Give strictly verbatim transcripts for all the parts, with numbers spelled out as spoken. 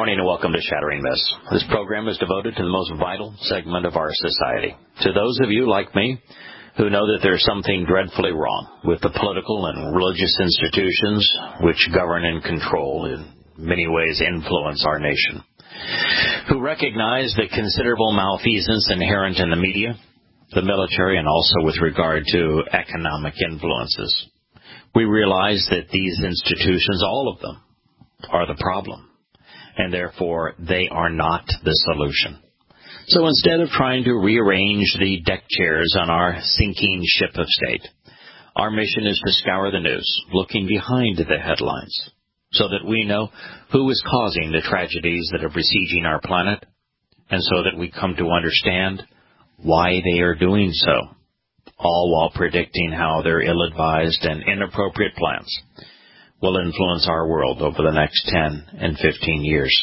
morning and welcome to Shattering Myths. This program is devoted to the most vital segment of our society. To those of you like me who know that there's something dreadfully wrong with the political and religious institutions which govern and control, in many ways influence our nation. Who recognize the considerable malfeasance inherent in the media, the military, and also with regard to economic influences. We realize that these institutions, all of them, are the problem, and therefore they are not the solution. So instead of trying to rearrange the deck chairs on our sinking ship of state, our mission is to scour the news, looking behind the headlines, so that we know who is causing the tragedies that are besieging our planet, and so that we come to understand why they are doing so, all while predicting how their ill-advised and inappropriate plans will influence our world over the next ten and fifteen years.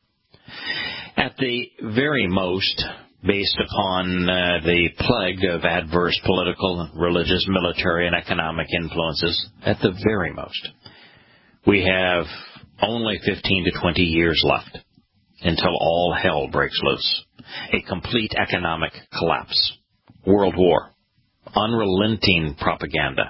At the very most, based upon uh, the plague of adverse political, religious, military, and economic influences, at the very most, we have only fifteen to twenty years left until all hell breaks loose. A complete economic collapse, world war, unrelenting propaganda,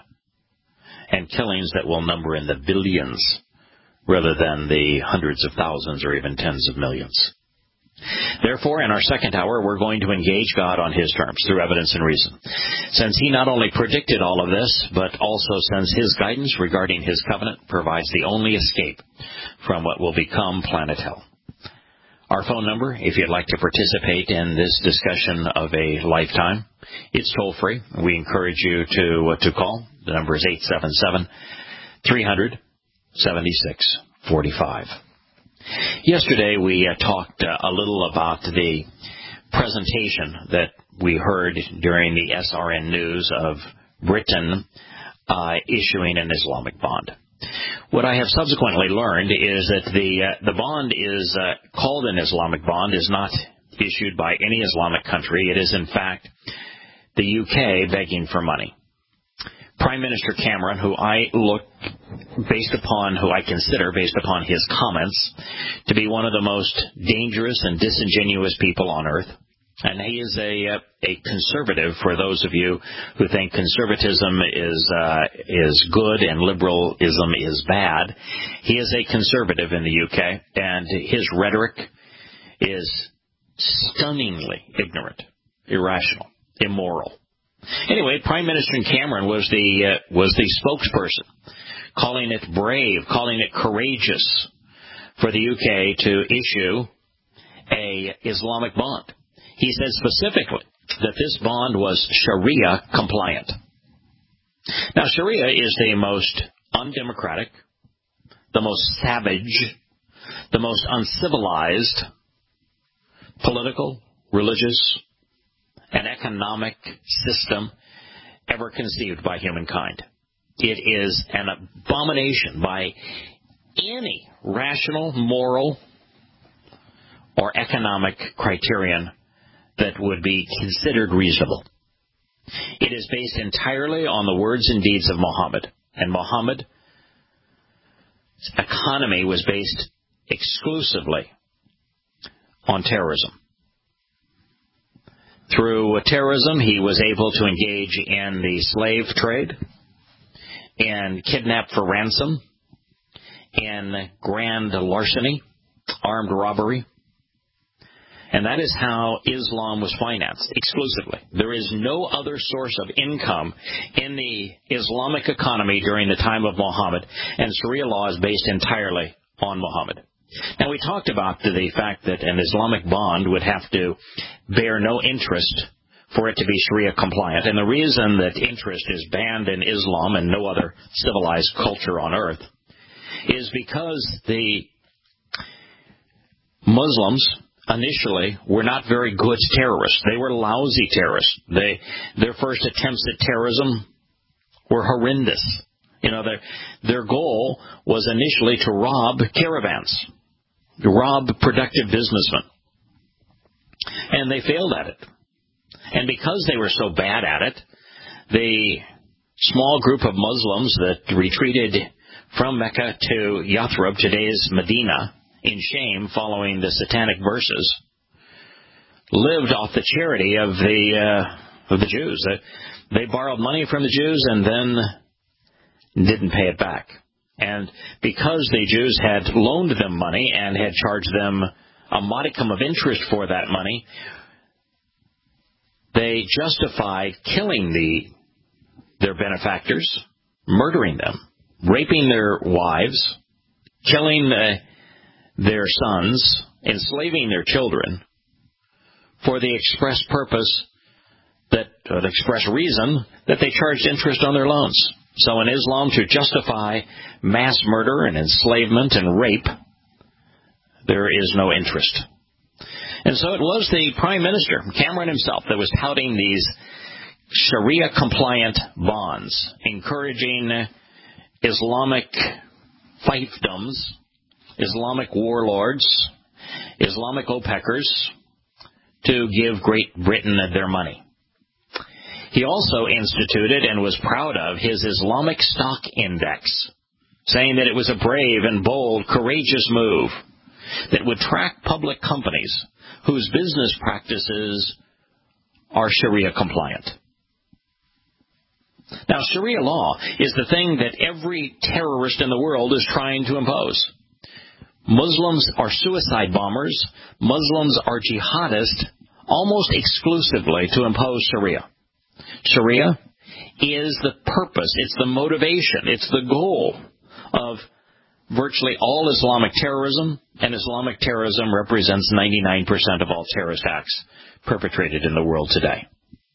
and killings that will number in the billions rather than the hundreds of thousands or even tens of millions. Therefore, in our second hour, we're going to engage God on His terms through evidence and reason, since He not only predicted all of this, but also since His guidance regarding His covenant provides the only escape from what will become planet hell. Our phone number, if you'd like to participate in this discussion of a lifetime, it's toll-free. We encourage you to uh, to call. The number is eight seven seven, three hundred, seventy-six forty-five. Yesterday we uh, talked uh, a little about the presentation that we heard during the S R N News of Britain uh, issuing an Islamic bond. What I have subsequently learned is that the uh, the bond is uh, called an Islamic bond is not issued by any Islamic country. It is, in fact, the U K begging for money. Prime Minister Cameron, who I look, based upon, who I consider, based upon his comments, to be one of the most dangerous and disingenuous people on earth. And he is a a conservative, for those of you who think conservatism is uh, is good and liberalism is bad. He is a conservative in the U K, and his rhetoric is stunningly ignorant, irrational, immoral. Anyway, Prime Minister Cameron was the uh, was the spokesperson, calling it brave, calling it courageous for the U K to issue a Islamic bond. He said specifically that this bond was Sharia compliant. Now, Sharia is the most undemocratic, the most savage, the most uncivilized political, religious, and economic system ever conceived by humankind. It is an abomination by any rational, moral, or economic criterion that would be considered reasonable. It is based entirely on the words and deeds of Muhammad. And Muhammad's economy was based exclusively on terrorism. Through terrorism, he was able to engage in the slave trade, and kidnap for ransom, and grand larceny, armed robbery. And that is how Islam was financed, exclusively. There is no other source of income in the Islamic economy during the time of Muhammad, and Sharia law is based entirely on Muhammad. Now, we talked about the fact that an Islamic bond would have to bear no interest for it to be Sharia compliant. And the reason that interest is banned in Islam and no other civilized culture on earth is because the Muslims initially were not very good terrorists. They were lousy terrorists. They, their first attempts at terrorism were horrendous. You know, their, their goal was initially to rob caravans, to rob productive businessmen. And they failed at it. And because they were so bad at it, the small group of Muslims that retreated from Mecca to Yathrib, today's Medina, in shame following the satanic verses, lived off the charity of the uh, of the Jews. They, they borrowed money from the Jews and then didn't pay it back. And because the Jews had loaned them money and had charged them a modicum of interest for that money, they justified killing the their benefactors, murdering them, raping their wives, killing uh, their sons, enslaving their children, for the express purpose that, or the express reason that they charged interest on their loans. So in Islam, to justify mass murder and enslavement and rape, there is no interest. And so it was the Prime Minister, Cameron himself, that was touting these Sharia-compliant bonds, encouraging Islamic fiefdoms, Islamic warlords, Islamic OPECers to give Great Britain their money. He also instituted and was proud of his Islamic Stock Index, saying that it was a brave and bold, courageous move that would track public companies whose business practices are Sharia compliant. Now, Sharia law is the thing that every terrorist in the world is trying to impose. Muslims are suicide bombers. Muslims are jihadists almost exclusively to impose Sharia. Sharia is the purpose, it's the motivation, it's the goal of virtually all Islamic terrorism, and Islamic terrorism represents ninety-nine percent of all terrorist acts perpetrated in the world today.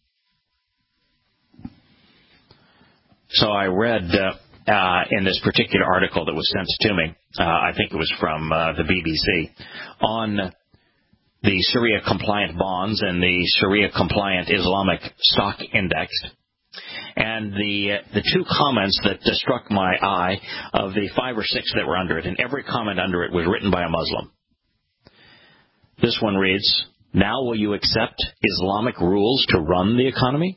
So I read uh, uh, in this particular article that was sent to me, uh, I think it was from uh, the B B C, on the Sharia-compliant bonds and the Sharia-compliant Islamic Stock Index. And the uh, the two comments that uh, struck my eye, of the five or six that were under it, and every comment under it was written by a Muslim. This one reads, "Now will you accept Islamic rules to run the economy?"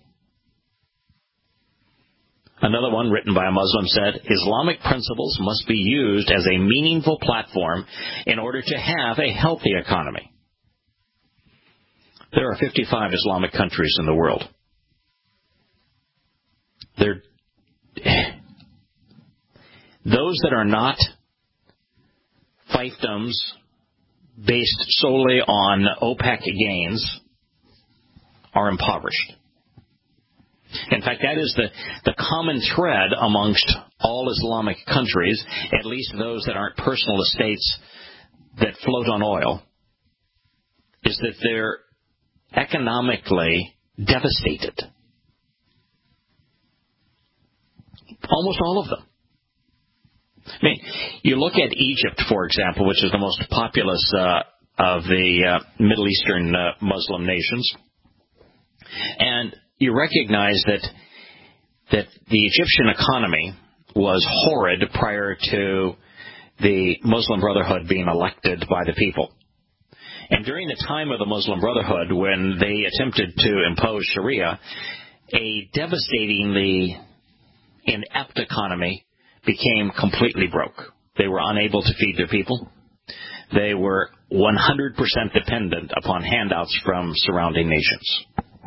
Another one written by a Muslim said, "Islamic principles must be used as a meaningful platform in order to have a healthy economy." There are fifty-five Islamic countries in the world. They're, those that are not fiefdoms based solely on OPEC gains are impoverished. In fact, that is the, the common thread amongst all Islamic countries, at least those that aren't personal estates that float on oil, is that they're economically devastated. Almost all of them. I mean, you look at Egypt, for example, which is the most populous uh, of the uh, Middle Eastern uh, Muslim nations, and you recognize that that the Egyptian economy was horrid prior to the Muslim Brotherhood being elected by the people. And during the time of the Muslim Brotherhood, when they attempted to impose Sharia, a devastatingly inept economy became completely broke. They were unable to feed their people. They were one hundred percent dependent upon handouts from surrounding nations.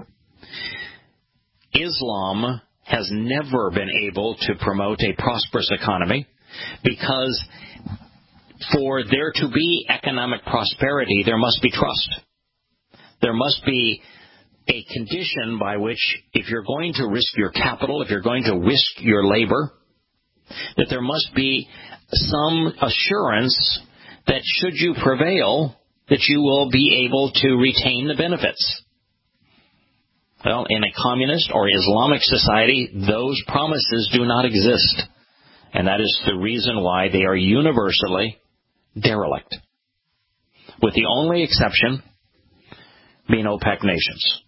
Islam has never been able to promote a prosperous economy because for there to be economic prosperity, there must be trust. There must be a condition by which, if you're going to risk your capital, if you're going to risk your labor, that there must be some assurance that should you prevail, that you will be able to retain the benefits. Well, in a communist or Islamic society, those promises do not exist. And that is the reason why they are universally derelict, with the only exception being OPEC nations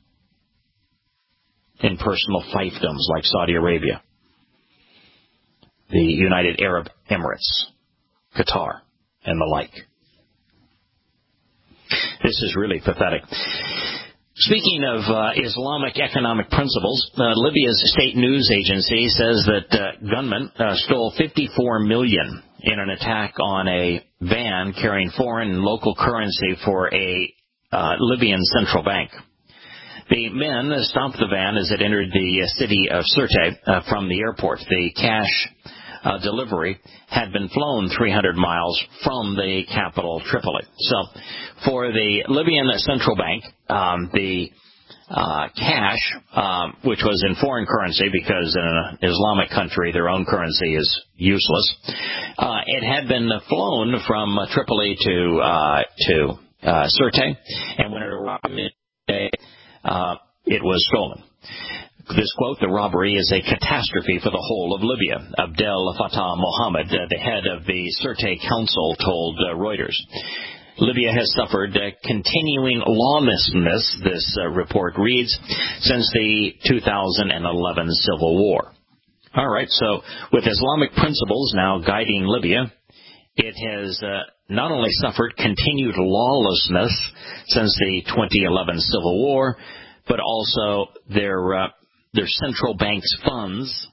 in personal fiefdoms like Saudi Arabia, the United Arab Emirates, Qatar, and the like. This is really pathetic. Speaking of uh, Islamic economic principles, uh, Libya's state news agency says that uh, gunmen uh, stole fifty-four million dollars in an attack on a van carrying foreign and local currency for a uh, Libyan central bank. The men stopped the van as it entered the city of Sirte uh, from the airport. The cash uh, delivery had been flown three hundred miles from the capital, Tripoli. So for the Libyan central bank, um, the uh, cash, um, which was in foreign currency because in an Islamic country their own currency is useless, uh, it had been flown from uh, Tripoli to uh, to uh, Sirte, and when it arrived, it, uh, it was stolen. This quote, "The robbery is a catastrophe for the whole of Libya," Abdel Fattah Mohammed, uh, the head of the Sirte Council, told uh, Reuters. Libya has suffered uh, continuing lawlessness, this uh, report reads, since the two thousand eleven civil war. All right, so with Islamic principles now guiding Libya, it has uh, not only suffered continued lawlessness since the twenty eleven civil war, but also their uh, their central bank's funds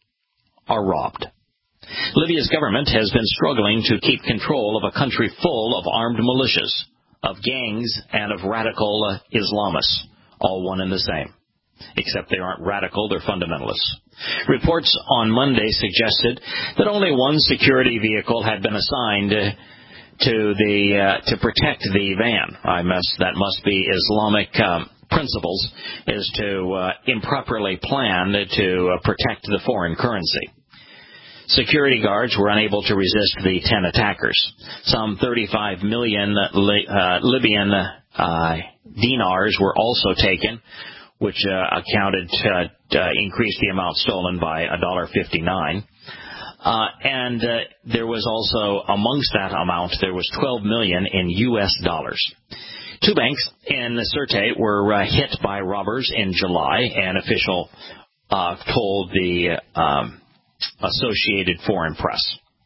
are robbed. Libya's government has been struggling to keep control of a country full of armed militias, of gangs, and of radical uh, Islamists, all one and the same. Except they aren't radical, they're fundamentalists. Reports on Monday suggested that only one security vehicle had been assigned uh, to the uh, to protect the van. I must that must be Islamic um, principles, is to uh, improperly plan to uh, protect the foreign currency. Security guards were unable to resist the ten attackers. Some thirty-five million Li- uh, Libyan uh, dinars were also taken, which uh, accounted to uh, increase the amount stolen by one dollar fifty-nine. Uh, and uh, there was also, amongst that amount, there was twelve million in U S dollars. Two banks in Sirte were uh, hit by robbers in July, an official uh, told the um, Associated Foreign Press.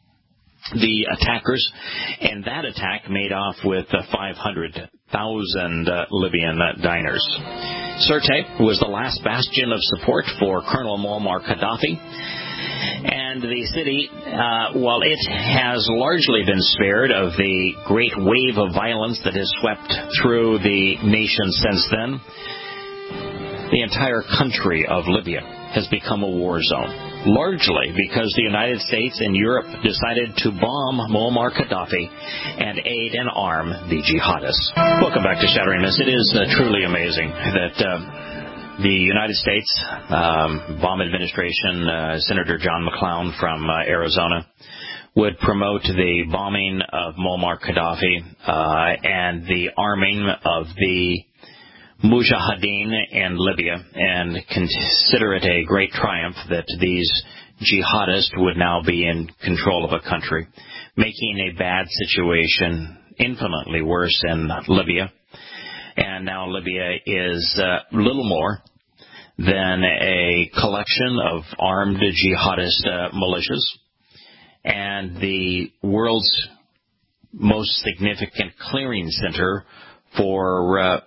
The attackers in that attack made off with uh, five hundred thousand uh, Libyan uh, dinars. Sirte was the last bastion of support for Colonel Muammar Gaddafi, and the city, uh, while it has largely been spared of the great wave of violence that has swept through the nation since then, the entire country of Libya has become a war zone, largely because the United States and Europe decided to bomb Muammar Gaddafi and aid and arm the jihadists. Welcome back to Shattering Myths. It is uh, truly amazing that uh, the United States um, bomb administration, uh, Senator John McClown from uh, Arizona, would promote the bombing of Muammar Gaddafi uh, and the arming of the Mujahideen in Libya, and consider it a great triumph that these jihadists would now be in control of a country, making a bad situation infinitely worse in Libya. And now Libya is uh, little more than a collection of armed jihadist uh, militias, and the world's most significant clearing center for uh,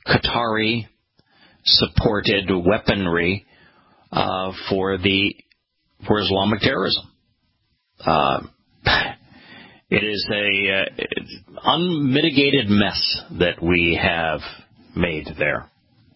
Qatari-supported weaponry uh, for the for Islamic terrorism. Uh, it is a uh, unmitigated mess that we have made there.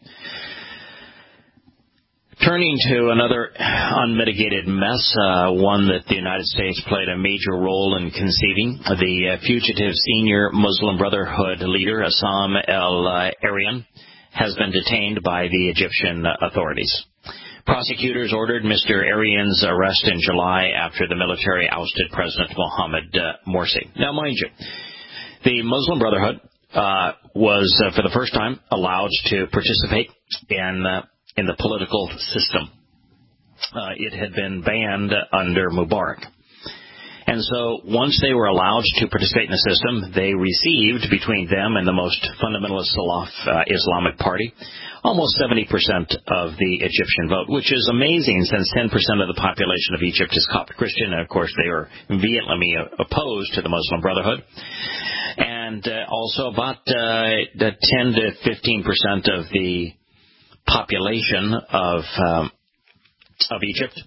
Turning to another unmitigated mess, uh, one that the United States played a major role in conceiving, the uh, fugitive senior Muslim Brotherhood leader, Assam el-Arian, has been detained by the Egyptian authorities. Prosecutors ordered Mister Arian's arrest in July after the military ousted President Mohamed uh, Morsi. Now, mind you, the Muslim Brotherhood uh, was, uh, for the first time, allowed to participate in uh, in the political system. Uh, it had been banned under Mubarak. And so once they were allowed to participate in the system, they received, between them and the most fundamentalist Salaf uh, Islamic Party, almost seventy percent of the Egyptian vote, which is amazing since ten percent of the population of Egypt is Coptic Christian. And, of course, they are vehemently opposed to the Muslim Brotherhood. And uh, also about uh, ten to fifteen percent of the population of um, of Egypt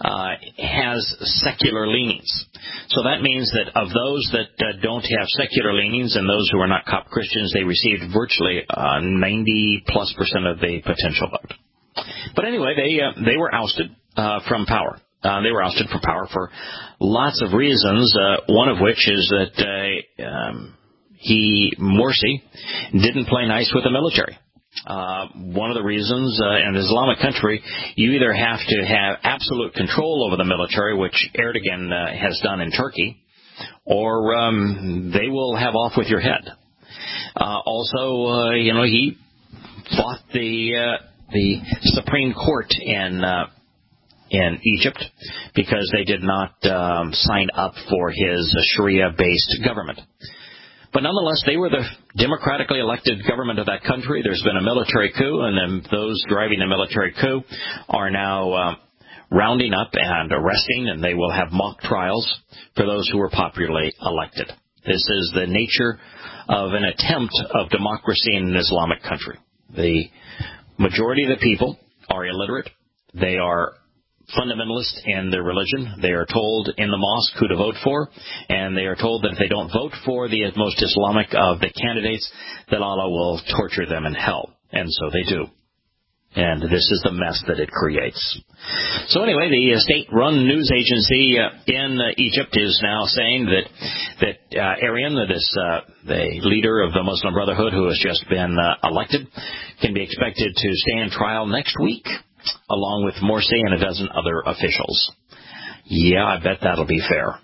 uh, has secular leanings. So that means that of those that uh, don't have secular leanings and those who are not Coptic Christians, they received virtually uh, ninety plus percent of the potential vote. But anyway, they uh, they were ousted uh, from power. Uh, they were ousted from power for lots of reasons, uh, one of which is that uh, um, he, Morsi, didn't play nice with the military. Uh, one of the reasons uh, in an Islamic country, you either have to have absolute control over the military, which Erdogan uh, has done in Turkey, or um, they will have off with your head. Uh, also, uh, you know, he fought the uh, the Supreme Court in uh, in Egypt because they did not um, sign up for his Sharia-based government. But nonetheless, they were the democratically elected government of that country. There's been a military coup, and then those driving the military coup are now uh, rounding up and arresting, and they will have mock trials for those who were popularly elected. This is the nature of an attempt of democracy in an Islamic country. The majority of the people are illiterate. They are fundamentalist in their religion. They are told in the mosque who to vote for, and they are told that if they don't vote for the most Islamic of the candidates, that Allah will torture them in hell. And so they do. And this is the mess that it creates. So anyway, the state-run news agency uh, in uh, Egypt is now saying that that uh, Arian, this uh, the leader of the Muslim Brotherhood who has just been uh, elected, can be expected to stand trial next week, along with Morsi and a dozen other officials. Yeah, I bet that'll be fair.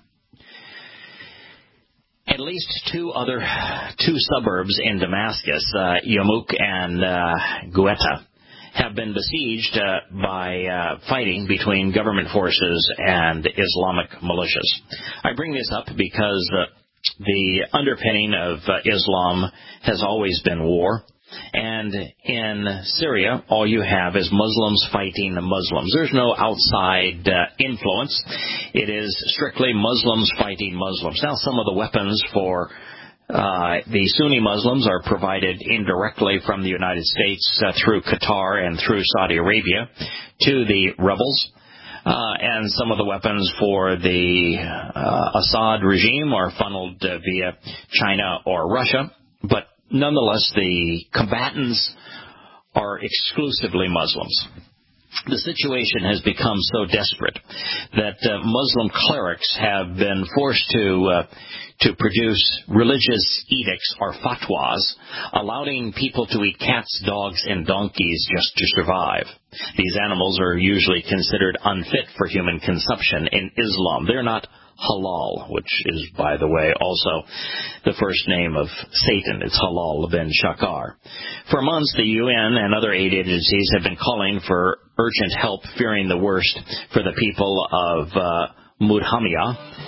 At least two other, two suburbs in Damascus, uh, Yarmouk and uh, Guetta, have been besieged uh, by uh, fighting between government forces and Islamic militias. I bring this up because uh, the underpinning of uh, Islam has always been war. And in Syria, all you have is Muslims fighting Muslims. There's no outside uh, influence. It is strictly Muslims fighting Muslims. Now, some of the weapons for uh, the Sunni Muslims are provided indirectly from the United States uh, through Qatar and through Saudi Arabia to the rebels. Uh, and some of the weapons for the uh, Assad regime are funneled uh, via China or Russia. But nonetheless, the combatants are exclusively Muslims. The situation has become so desperate that uh, Muslim clerics have been forced to uh, to produce religious edicts or fatwas, allowing people to eat cats, dogs, and donkeys just to survive. These animals are usually considered unfit for human consumption in Islam. They're not halal, which is, by the way, also the first name of Satan. It's Halal bin Shakar. For months, the U N and other aid agencies have been calling for urgent help, fearing the worst for the people of uh, Mudhamia.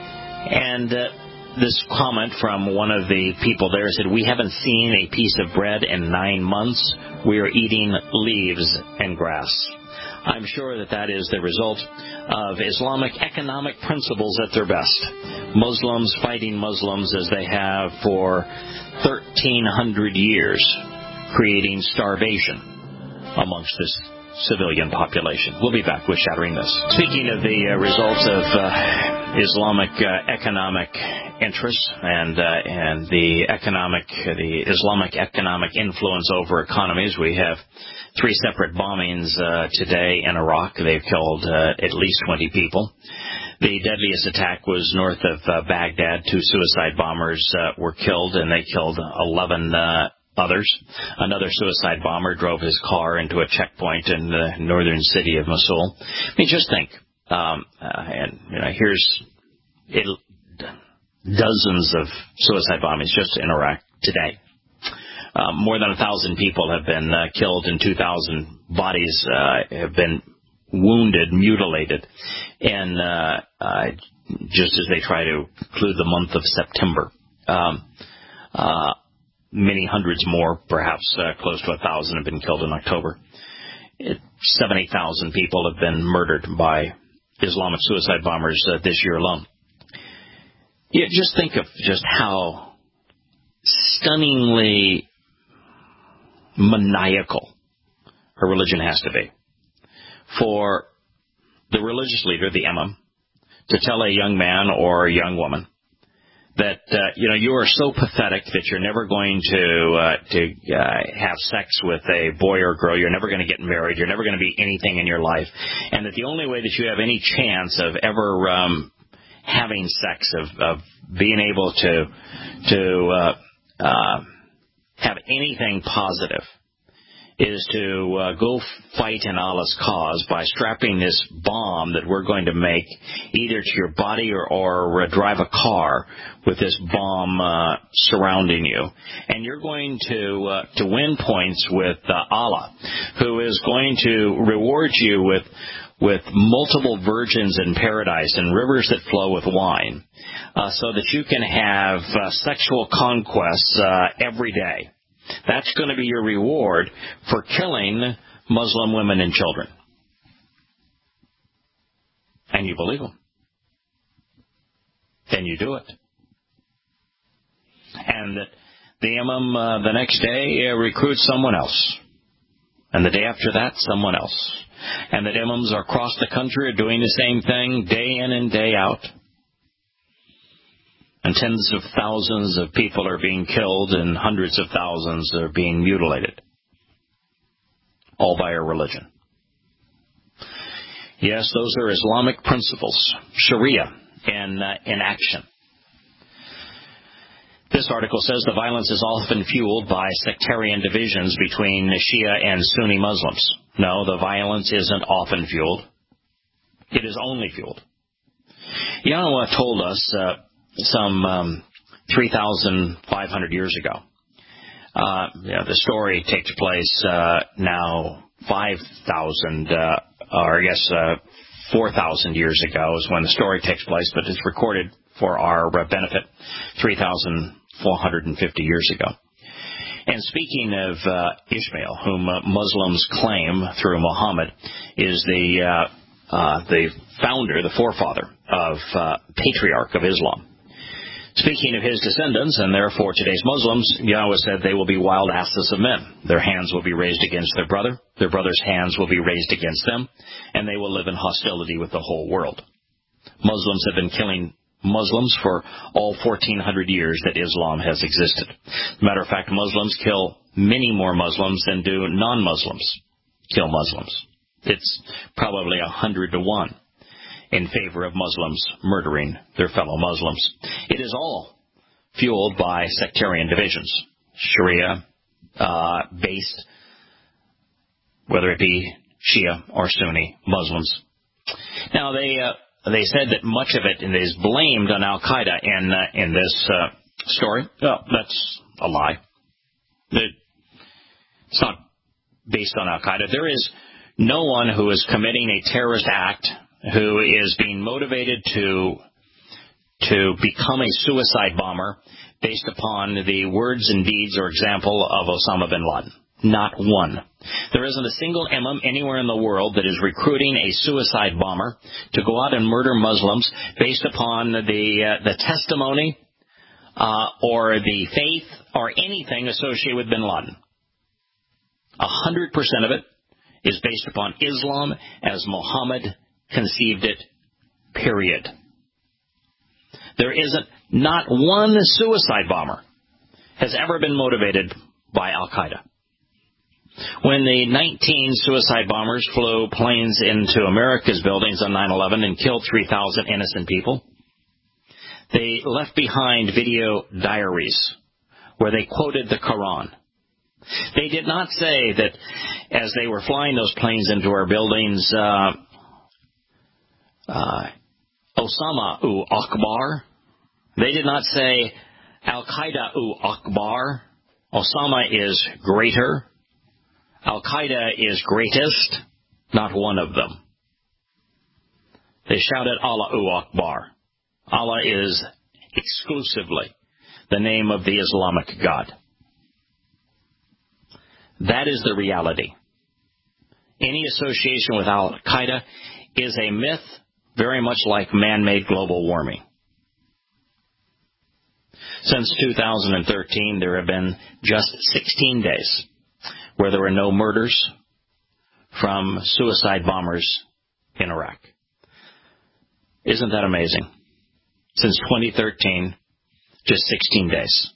And uh, this comment from one of the people there said, "We haven't seen a piece of bread in nine months. We are eating leaves and grass." I'm sure that that is the result of Islamic economic principles at their best. Muslims fighting Muslims as they have for thirteen hundred years, creating starvation amongst this civilian population. We'll be back with Shattering This. Speaking of the uh, results of uh, Islamic uh, economic interests and uh, and the economic uh, the Islamic economic influence over economies, we have three separate bombings uh, today in Iraq. They've killed uh, at least twenty people. The deadliest attack was north of uh, Baghdad. Two suicide bombers uh, were killed, and they killed eleven uh, others. Another suicide bomber drove his car into a checkpoint in the northern city of Mosul. I mean, just think. Um, uh, and you know, here's it, dozens of suicide bombings just in Iraq today. Um, more than a thousand people have been uh, killed, and two thousand bodies uh, have been wounded, mutilated, and uh, uh, just as they try to conclude the month of September. Um, uh, many hundreds more, perhaps uh, close to a thousand, have been killed in October. It, seventy thousand people have been murdered by Islamic suicide bombers uh, this year alone. Yeah, just think of just how stunningly maniacal her religion has to be for the religious leader, the imam, to tell a young man or a young woman that, uh, you know, you are so pathetic that you're never going to uh, to uh, have sex with a boy or girl, you're never going to get married, you're never going to be anything in your life, and that the only way that you have any chance of ever um, having sex, of, of being able to, to uh, uh, have anything positive, is to uh, go fight in Allah's cause by strapping this bomb that we're going to make either to your body or, or uh, drive a car with this bomb uh, surrounding you. And you're going to uh, to win points with uh, Allah, who is going to reward you with with multiple virgins in paradise and rivers that flow with wine, uh, so that you can have uh, sexual conquests uh, every day. That's going to be your reward for killing Muslim women and children. And you believe them. Then you do it. And the imam uh, the next day uh, recruits someone else. And the day after that, someone else. And that imams across the country are doing the same thing day in and day out. And tens of thousands of people are being killed and hundreds of thousands are being mutilated. All by a religion. Yes, those are Islamic principles, Sharia, in, uh, in action. This article says the violence is often fueled by sectarian divisions between Shia and Sunni Muslims. No, the violence isn't often fueled. It is only fueled. Yahweh told us uh, some um, three thousand five hundred years ago. Uh, you know, the story takes place uh, now five thousand, uh, or I guess uh, four thousand years ago is when the story takes place, but it's recorded for our benefit three thousand four hundred fifty years ago. And speaking of uh, Ishmael, whom uh, Muslims claim through Muhammad is the uh, uh, the founder, the forefather of uh, patriarch of Islam. Speaking of his descendants, and therefore today's Muslims, Yahweh said they will be wild asses of men. Their hands will be raised against their brother. Their brother's hands will be raised against them. And they will live in hostility with the whole world. Muslims have been killing Muslims for all fourteen hundred years that Islam has existed. As a matter of fact, Muslims kill many more Muslims than do non-Muslims kill Muslims. It's probably a hundred to one. In favor of Muslims murdering their fellow Muslims. It is all fueled by sectarian divisions, Sharia uh, based, whether it be Shia or Sunni Muslims. Now they uh, they said that much of it is blamed on Al Qaeda in uh, in this uh, story. Well, that's a lie. It's not based on Al Qaeda. There is no one who is committing a terrorist act who is being motivated to to become a suicide bomber based upon the words and deeds or example of Osama bin Laden. Not one. There isn't a single imam anywhere in the world that is recruiting a suicide bomber to go out and murder Muslims based upon the uh, the testimony uh, or the faith or anything associated with bin Laden. A hundred percent of it is based upon Islam as Muhammad conceived it, period. There isn't, not one suicide bomber has ever been motivated by Al Qaeda. When the nineteen suicide bombers flew planes into America's buildings on nine eleven and killed three thousand innocent people, they left behind video diaries where they quoted the Quran. They did not say that as they were flying those planes into our buildings, uh, Uh, Osama u Akbar. They did not say Al-Qaeda u Akbar. Osama is greater. Al-Qaeda is greatest. Not one of them. They shouted Allah u Akbar. Allah is exclusively the name of the Islamic God. That is the reality. Any association with Al-Qaeda is a myth, very much like man-made global warming. Since two thousand thirteen, there have been just sixteen days where there were no murders from suicide bombers in Iraq. Isn't that amazing? Since twenty thirteen, just sixteen days.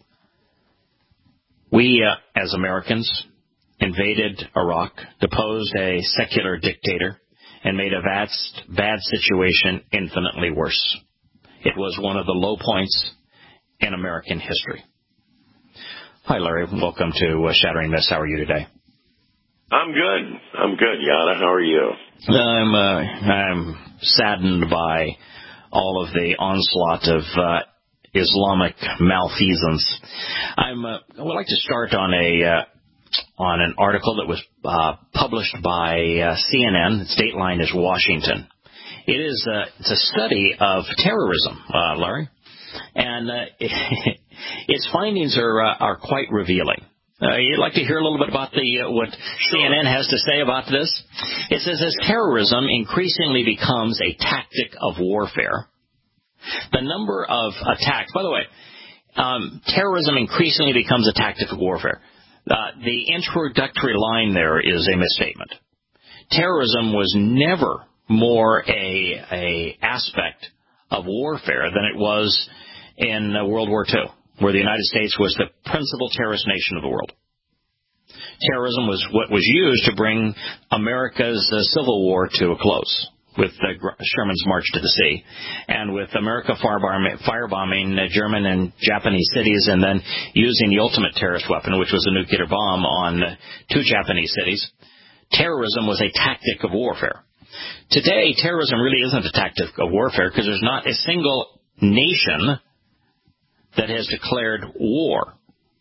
We, uh, as Americans, invaded Iraq, deposed a secular dictator, and made a vast, bad situation infinitely worse. It was one of the low points in American history. Hi, Larry. Welcome to uh, Shattering Myths. How are you today? I'm good. I'm good, Yana. How are you? I'm, uh, I'm saddened by all of the onslaught of uh, Islamic malfeasance. I'm, uh, I would like to start on a uh, on an article that was uh, published by uh, C N N. Its dateline is Washington. It is uh, it's a study of terrorism, uh, Larry, and uh, its findings are uh, are quite revealing. Uh, you'd like to hear a little bit about the uh, what C N N has to say about this? It says, as terrorism increasingly becomes a tactic of warfare, the number of attacks, by the way, um, terrorism increasingly becomes a tactic of warfare. Uh, the introductory line there is a misstatement. Terrorism was never more a, a aspect of warfare than it was in uh, World War Two, where the United States was the principal terrorist nation of the world. Terrorism was what was used to bring America's uh, Civil War to a close, with uh, Sherman's March to the Sea, and with America firebombing, firebombing uh, German and Japanese cities, and then using the ultimate terrorist weapon, which was a nuclear bomb, on uh, two Japanese cities. Terrorism was a tactic of warfare. Today, terrorism really isn't a tactic of warfare because there's not a single nation that has declared war.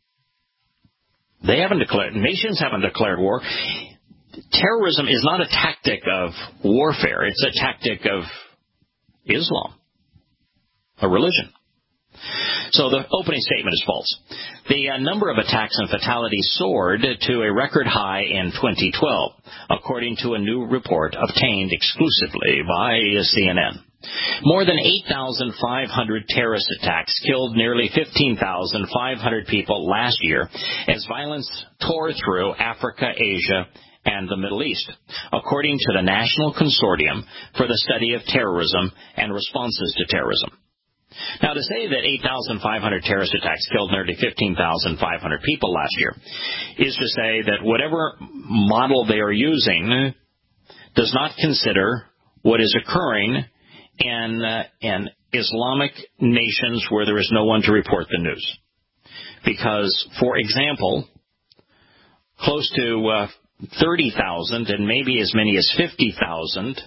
They haven't declared, nations haven't declared war. Terrorism is not a tactic of warfare. It's a tactic of Islam, a religion. So the opening statement is false. The uh, number of attacks and fatalities soared to a record high in twenty twelve, according to a new report obtained exclusively by C N N. More than eight thousand five hundred terrorist attacks killed nearly fifteen thousand five hundred people last year as violence tore through Africa, Asia, and the Middle East, according to the National Consortium for the Study of Terrorism and Responses to Terrorism. Now, to say that eight thousand five hundred terrorist attacks killed nearly fifteen thousand five hundred people last year is to say that whatever model they are using does not consider what is occurring in, uh, in Islamic nations where there is no one to report the news. Because, for example, close to uh, thirty thousand and maybe as many as fifty thousand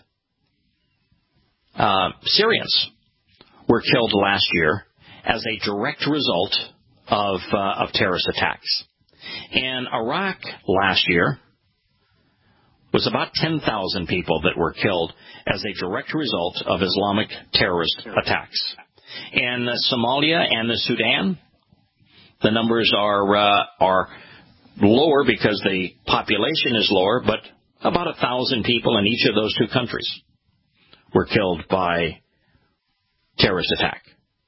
uh, Syrians were killed last year as a direct result of, uh, of terrorist attacks. And Iraq last year was about ten thousand people that were killed as a direct result of Islamic terrorist attacks. In Somalia and the Sudan, the numbers are uh, are lower because the population is lower, but about a thousand people in each of those two countries were killed by terrorist attack.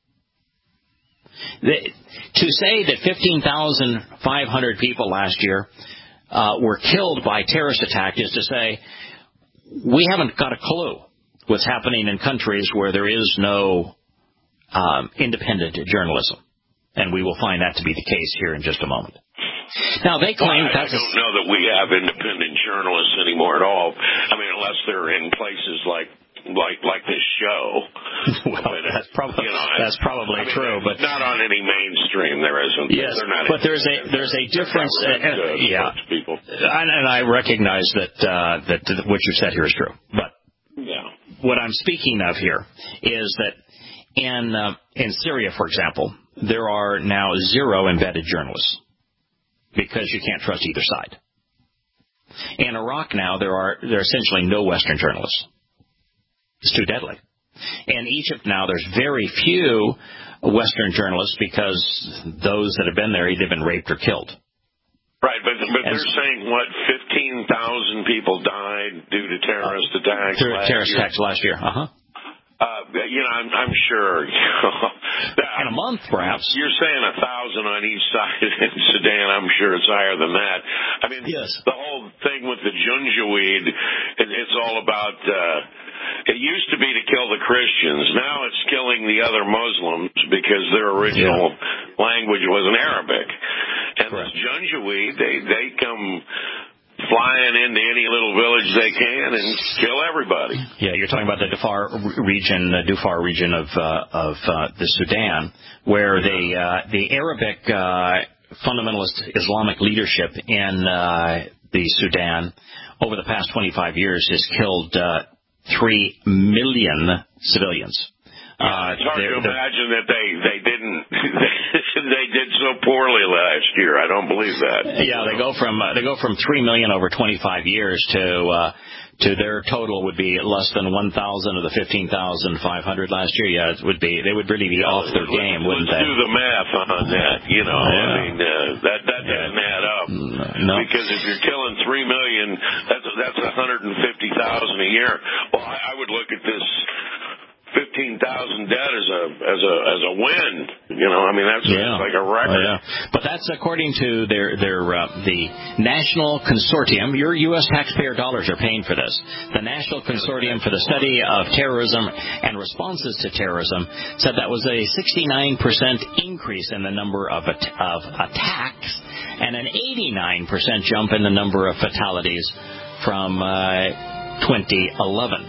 The, to say that fifteen thousand five hundred people last year uh, were killed by terrorist attack is to say we haven't got a clue what's happening in countries where there is no um, independent journalism. And we will find that to be the case here in just a moment. Now, they claim well, I, that's I don't know that we have independent journalists anymore at all. I mean, unless they're in places like like like this show. Well, but, that's probably you know, that's probably I mean, true, but not on any mainstream. There isn't. Yes, not but there's a there's a difference. Uh, uh, yeah, people. And, and I recognize that uh, that what you said here is true. But yeah, what I'm speaking of here is that in uh, in Syria, for example, there are now zero embedded journalists because you can't trust either side. In Iraq now, there are there are essentially no Western journalists. It's too deadly. In Egypt now, there's very few Western journalists because those that have been there either been raped or killed. Right, but but they're saying, what, fifteen thousand people died due to terrorist attacks Through last terrorist year? attacks last year, uh-huh. Uh, you know, I'm, I'm sure, you know, in a month, perhaps. You're saying a thousand on each side in Sudan. I'm sure it's higher than that. I mean, yes. The whole thing with the Janjaweed, it, it's all about. Uh, it used to be to kill the Christians. Now it's killing the other Muslims because their original yeah. language wasn't Arabic. And Correct. This Janjaweed, they they come flying into any little village they can and kill everybody. Yeah, you're talking about the Darfur region, the Darfur region of uh, of uh, the Sudan, where the uh, the Arabic uh, fundamentalist Islamic leadership in uh, the Sudan over the past twenty-five years has killed uh, three million civilians. Uh, it's hard to imagine that they they didn't they did so poorly last year. I don't believe that. Yeah, they go from uh, they go from three million over twenty-five years to uh, to their total would be less than one thousand of the fifteen thousand five hundred last year. Yeah, it would be they would really be yeah, off their game, wouldn't let's they? Do the math on that. You know, yeah. I mean uh, that that doesn't yeah. add up. No, because if you're killing three million, that's that's one hundred and fifty thousand a year. Well, I, I would look at this. Fifteen thousand dead as a as a as a win, you know. I mean, that's yeah. like a record. Oh, yeah. But that's according to their their uh, the National Consortium. Your U S taxpayer dollars are paying for this. The National Consortium for the Study of Terrorism and Responses to Terrorism said that was a sixty-nine percent increase in the number of at- of attacks and an eighty-nine percent jump in the number of fatalities from uh, twenty eleven.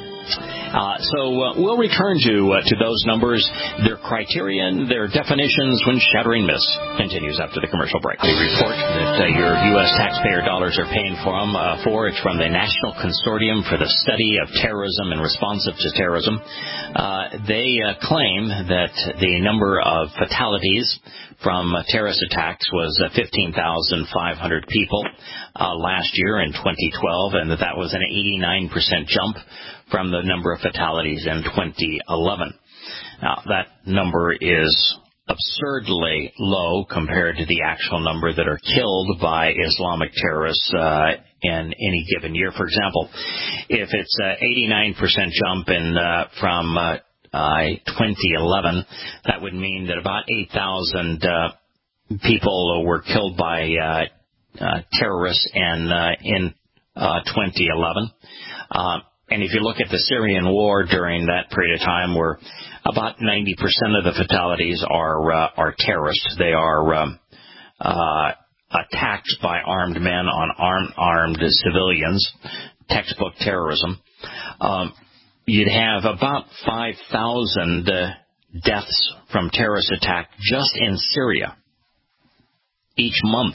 Uh, so uh, we'll return to uh, to those numbers, their criterion, their definitions when Shattering Myths continues after the commercial break. The report that uh, your U S taxpayer dollars are paying for, them, uh, for it's from the National Consortium for the Study of Terrorism and Responsive to Terrorism. Uh, they uh, claim that the number of fatalities from uh, terrorist attacks was uh, fifteen thousand five hundred people uh, last year in twenty twelve, and that that was an eighty-nine percent jump from the number of fatalities in twenty eleven. Now, that number is absurdly low compared to the actual number that are killed by Islamic terrorists uh, in any given year. For example, if it's an eighty-nine percent jump in uh, from uh, uh, twenty eleven, that would mean that about eight thousand uh, people were killed by uh, uh, terrorists in, uh, in uh, twenty eleven. Uh, And if you look at the Syrian war during that period of time, where about ninety percent of the fatalities are uh, are terrorists, they are um, uh, attacks by armed men on armed, armed civilians, textbook terrorism. Um, you'd have about five thousand uh, deaths from terrorist attack just in Syria each month.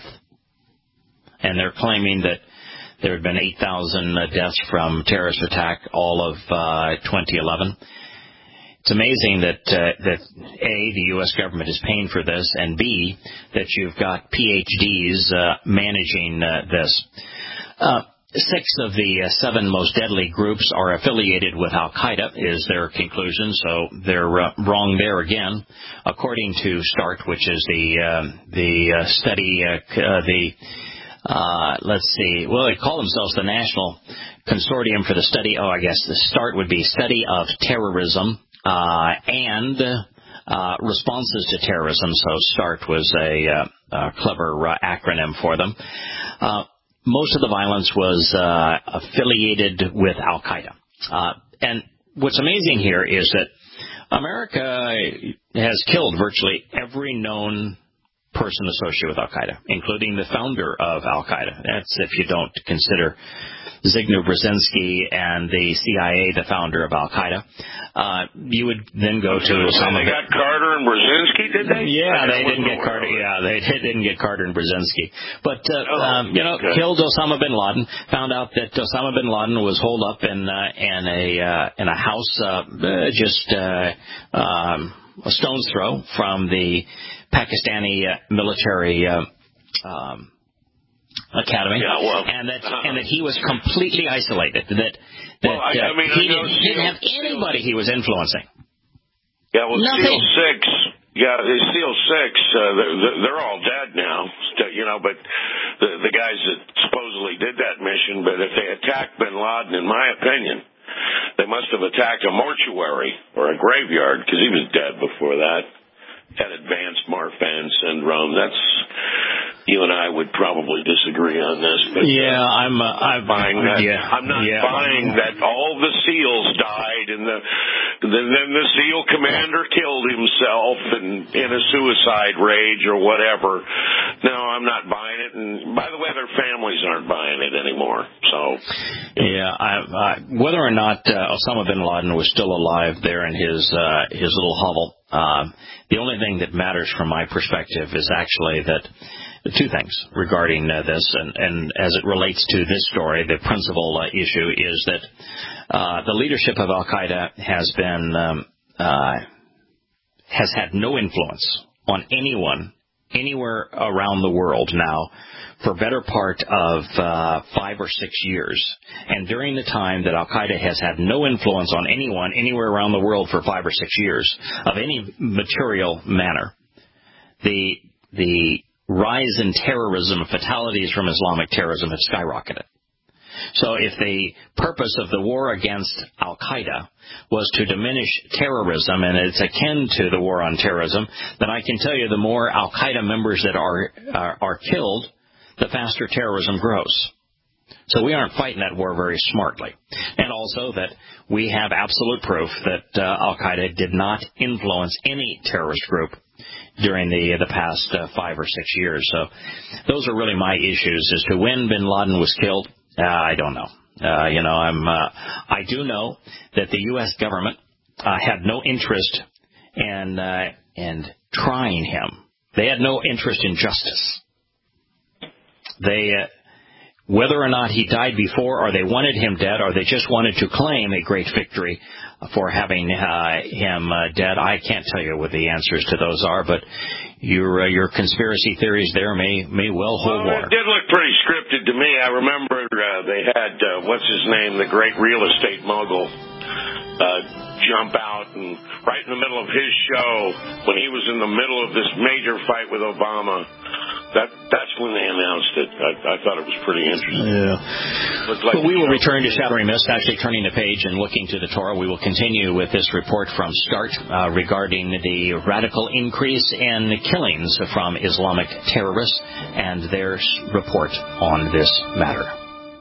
And they're claiming that there had been eight thousand uh, deaths from terrorist attack all of uh, twenty eleven. It's amazing that, uh, that A, the U S government is paying for this, and B, that you've got P H Ds uh, managing uh, this. Uh, six of the uh, seven most deadly groups are affiliated with Al-Qaeda, is their conclusion, so they're uh, wrong there again. According to START, which is the, uh, the uh, study, uh, uh, the Uh, let's see. Well, they call themselves the National Consortium for the Study. Oh, I guess the START would be Study of Terrorism uh, and uh, Responses to Terrorism. So START was a, uh, a clever uh, acronym for them. Uh, most of the violence was uh, affiliated with Al-Qaeda. Uh, and what's amazing here is that America has killed virtually every known person associated with Al-Qaeda, including the founder of Al-Qaeda. That's if you don't consider Zbigniew Brzezinski and the C I A, the founder of Al-Qaeda. Uh, you would then go to Osama. They got Carter and Brzezinski, did they? Yeah, they didn't get Carter. Yeah, they didn't get Carter and Brzezinski. But, uh, oh, um, you know, okay. killed Osama bin Laden, found out that Osama bin Laden was holed up in, uh, in a, uh, in a house, uh, just, uh, um, a stone's throw from the Pakistani uh, military uh, um, academy, yeah, well, and that uh, and that he was completely isolated. That that well, I, uh, I mean, he I didn't, he didn't have anybody he was influencing. Yeah, well, Nothing. SEAL Six, yeah, SEAL Six, uh, they're, they're all dead now, you know. But the the guys that supposedly did that mission, but if they attacked bin Laden, in my opinion, they must must have attacked a mortuary or a graveyard, because he was dead before that. Had advanced Marfan syndrome. That's, you and I would probably disagree on this, but yeah, uh, I'm, uh, I'm buying that. Yeah, I'm not yeah, buying yeah. that all the SEALs died and the then, then the SEAL commander killed himself and in a suicide rage or whatever. No, I'm not buying it. And by the way, their families aren't buying it anymore. So, yeah, I, I, whether or not uh, Osama bin Laden was still alive there in his uh, his little hovel, um, the only thing that matters from my perspective is actually that two things regarding uh, this, and, and as it relates to this story, the principal uh, issue is that uh, the leadership of Al-Qaeda has been um, uh, has had no influence on anyone anywhere around the world now for better part of uh, five or six years. And during the time that Al-Qaeda has had no influence on anyone anywhere around the world for five or six years of any material manner, the the rise in terrorism, fatalities from Islamic terrorism have skyrocketed. So if the purpose of the war against Al-Qaeda was to diminish terrorism, and it's akin to the war on terrorism, then I can tell you the more Al-Qaeda members that are, are, are killed, the faster terrorism grows. So we aren't fighting that war very smartly. And also that we have absolute proof that uh, Al-Qaeda did not influence any terrorist group during the the past uh, five or six years. So those are really my issues as to when bin Laden was killed. Uh, I don't know. Uh, you know, I'm. Uh, I do know that the U S government uh, had no interest in uh, in trying him. They had no interest in justice. They, uh, whether or not he died before, or they wanted him dead, or they just wanted to claim a great victory for having uh, him uh, dead, I can't tell you what the answers to those are. But your uh, your conspiracy theories there may may well hold well, water. It did look pretty scripted to me. I remember uh, they had uh, what's his name, the great real estate mogul, uh, jump out and right in the middle of his show when he was in the middle of this major fight with Obama. That that's when they announced it. I, I thought it was pretty interesting. Yeah. Looked like well, we will return to Shattering Mist, actually turning the page and looking to the Torah. We will continue with this report from START uh, regarding the radical increase in killings from Islamic terrorists and their report on this matter.